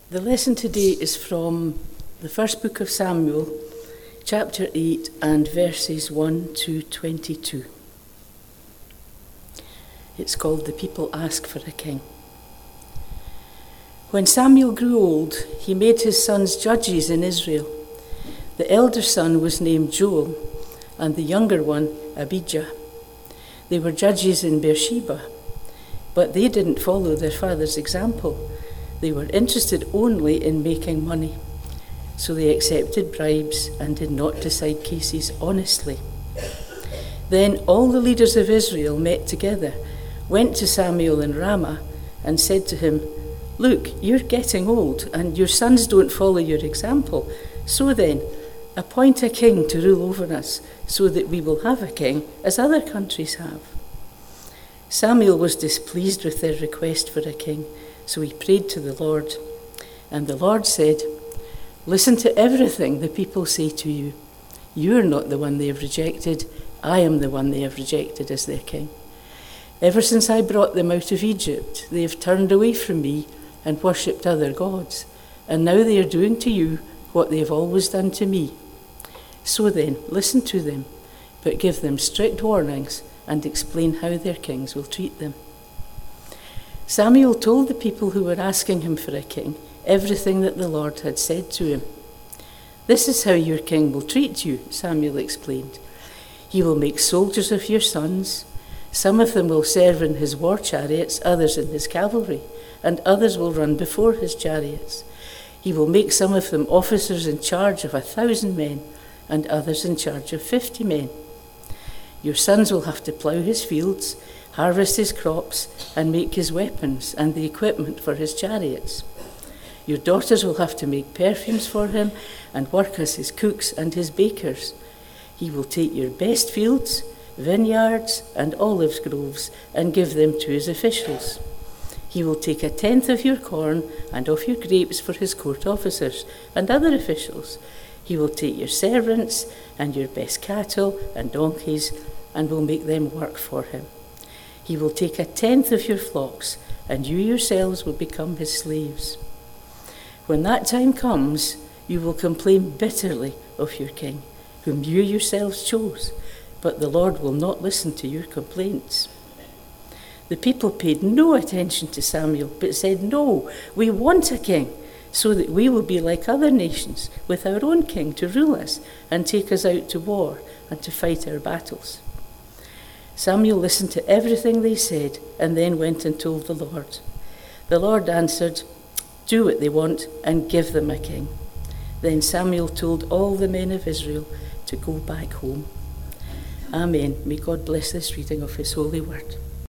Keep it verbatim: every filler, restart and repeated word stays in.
The lesson today is from the first book of Samuel, chapter eight and verses one to twenty-two. It's called The People Ask for a King. When Samuel grew old, he made his sons judges in Israel. The elder son was named Joel, and the younger one Abijah. They were judges in Beersheba, but they didn't follow their father's example. They were interested only in making money, so they accepted bribes and did not decide cases honestly. Then all the leaders of Israel met together, went to Samuel in Ramah, and said to him, "Look, you're getting old, and your sons don't follow your example. So then, appoint a king to rule over us, so that we will have a king, as other countries have." Samuel was displeased with their request for a king, so he prayed to the Lord. And the Lord said, "Listen to everything the people say to you. You're not the one they have rejected. I am the one they have rejected as their king. Ever since I brought them out of Egypt, they have turned away from me and worshipped other gods. And now they are doing to you what they have always done to me. So then, listen to them, but give them strict warnings and explain how their kings will treat them." Samuel told the people who were asking him for a king everything that the Lord had said to him. "This is how your king will treat you," Samuel explained. "He will make soldiers of your sons. Some of them will serve in his war chariots, others in his cavalry, and others will run before his chariots. He will make some of them officers in charge of a thousand men, and others in charge of fifty men. Your sons will have to plough his fields, harvest his crops, and make his weapons and the equipment for his chariots. Your daughters will have to make perfumes for him and work as his cooks and his bakers. He will take your best fields, vineyards, and olive groves and give them to his officials. He will take a tenth of your corn and of your grapes for his court officers and other officials. He will take your servants and your best cattle and donkeys and will make them work for him. He will take a tenth of your flocks, and you yourselves will become his slaves. When that time comes, you will complain bitterly of your king, whom you yourselves chose, but the Lord will not listen to your complaints." The people paid no attention to Samuel, but said, "No, we want a king, so that we will be like other nations, with our own king to rule us and take us out to war and to fight our battles." Samuel listened to everything they said and then went and told the Lord. The Lord answered, "Do what they want and give them a king." Then Samuel told all the men of Israel to go back home. Amen. May God bless this reading of his holy word.